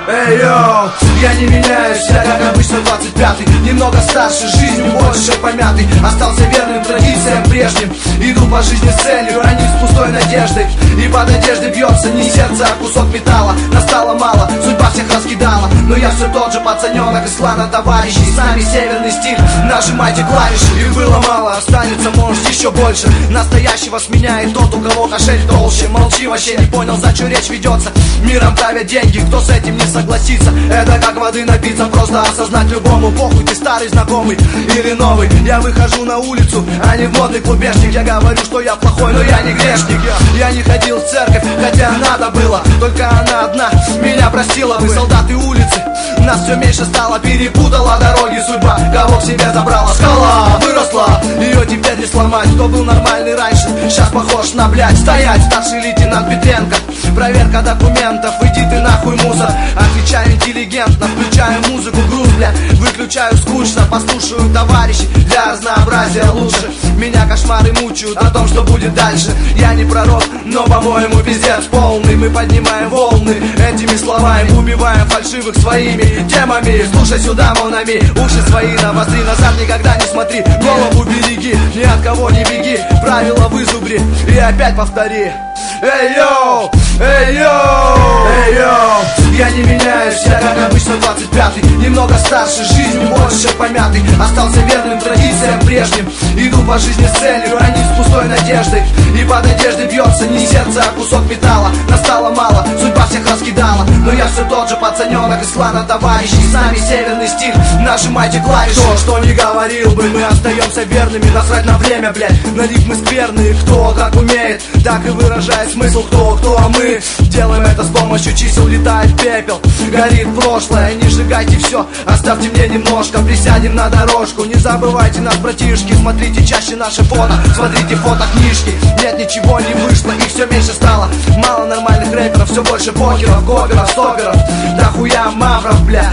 Эй, йоу, я не меняюсь, я как обычно 25-й. Немного старше, жизнью больше помятый. Остался верным традициям прежним. Иду по жизни с целью, а не с пустой надеждой. И под одеждой бьется не сердце, а кусок металла. Настало мало, судьба всех раскидала. Но я все тот же пацаненок из клана товарищей. С нами северный стиль, нажимайте клавиши. Их было мало, останется может еще больше. Настоящего сменяет тот, у кого кошель толще. Молчи, вообще не понял, за что речь ведется. Миром правят деньги, кто с этим не согласится. Это как воды напиться, просто осознать любому. Похуй, ты старый знакомый или новый. Я выхожу на улицу, а не в модный клубешник. Я говорю, что я плохой, но я не грешник. Я не ходил в церковь, хотя надо было. Только она одна меня простила. Вы солдаты улицы, нас все меньше стало. Перепутала дороги судьба, кого к себе забрала. Скала выросла, ее теперь не сломать. Кто был нормальный раньше, сейчас похож на блядь. Стоять, старший лейтенант Петренко. Проверка документов, иди ты нахуй, мусор. Отвечаю интеллигентно, включаю музыку, груз, бля. Выключаю скучно, послушаю товарищей. Для разнообразия лучше. Меня кошмары мучают о том, что будет дальше. Я не пророк, но, по-моему, пиздец полный. Мы поднимаем волны этими словами, убиваем фальшивых своими темами. Слушай сюда, монами, уши свои навостри. Назад никогда не смотри, голову береги. Ни от кого не беги, правила вызубри. И опять повтори. Эй, йоу, эй, йоу, эй, йоу. Я не меняюсь, я как обычно 25-й. Немного старше, жизнь больше помятый. Остался верным традициям прежним. Иду по жизни с целью, а не с пустой надеждой. И под одеждой бьется не сердце, а кусок металла. Настало мало, судьба всех раскидала. Но я все тот же пацаненок из клана товарищей. С нами северный стиль, нажимайте клавиши. Кто что не говорил бы, мы остаемся верными. Насрать на время, блядь, на рифмы скверные. Кто как умеет, так и выражает смысл. Кто, а мы делаем это с помощью чисел. Летает пепел, горит прошлое. Не сжигайте все, оставьте мне немножко. Присядем на дорожку, не забывайте нас, братишки. Смотрите чаще наши фото, смотрите фото книжки. Нет, ничего не вышло, их все меньше стало. Мало нормальных рэперов, все больше покеров, говеров, стоперов. Да хуя мавров, бля,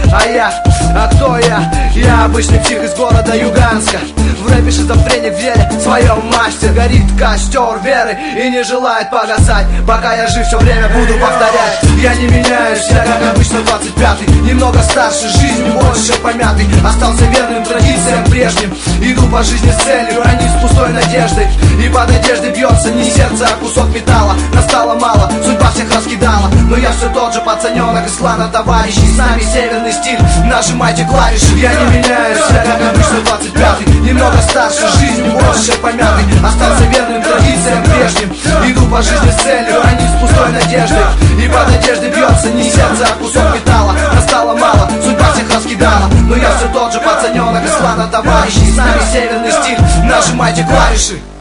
а кто я? Я обычный псих из города Юганска. В рэпе шизофреник в деле своем мастер. Горит костер веры и не желает погасать. Пока я жив, все время буду повторять. Я не меняюсь, я как обычно 25-й. Немного старше, жизнь больше помятый. Остался верным традициям прежним. Иду по жизни с целью, а не с пустой надеждой. И под одеждой бьется не сердце, а кусок металла. Настало мало, судьба всех раскидала. Но я все тот же пацаненок из клана товарищей. С нами северный стиль, нажимайте клавиши. Я не меняюсь, я как обычно 25-й. Немного старше, жизнь больше помятый. Остался верным традициям прежним. Иду по жизни с целью, а не с пустой надеждой. И под одеждой бьется не сердце, а кусок металла. Настало мало, судьба всех раскидала. Но я все тот же пацаненок из клана товарищей. С нами северный стиль, нажимайте клавиши.